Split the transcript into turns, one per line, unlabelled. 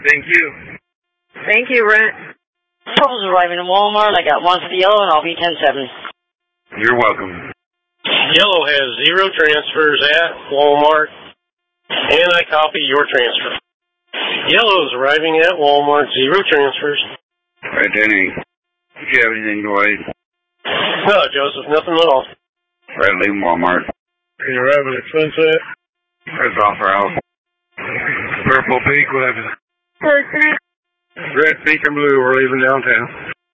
Thank you.
Thank you, Brent.
Troll's arriving at Walmart. I got one for the yellow, and I'll be 10-7.
You're welcome.
Yellow has 0 transfers at Walmart, and I copy your transfer. Yellow is arriving at Walmart, 0 transfers.
Right, Danny. Did you have anything, Dwight?
No, Joseph, nothing at all.
Right, leaving Walmart.
You're arriving at Sunset.
That's off our house. Purple, pink, whatever. Red, pink, and blue, we're leaving downtown.